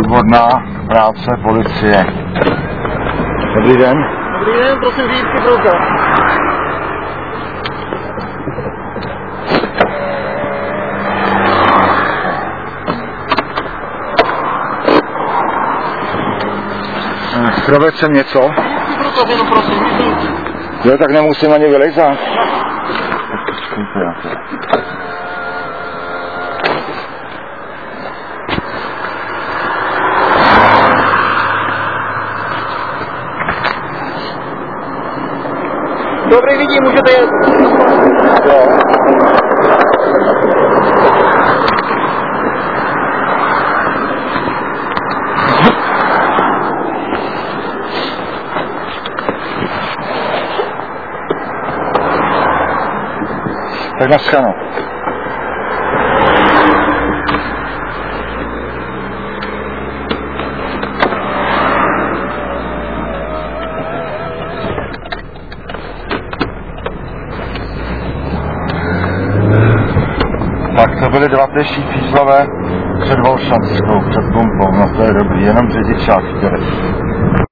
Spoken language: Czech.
podvodná práce policie. Dobrý den. Dobrý den, prosím řidičský průkaz. Proved jsem něco? Řidičský průkaz, jenom prosím, Jo, tak nemusím ani vylejzat. Dobrý, vidím, můžete jet. Jo. Tak naschledanou. Tak to byly 2 pěší fízlové před Volšanskou, před Bumpou, no to je dobrý, jenom řidičák chtěli.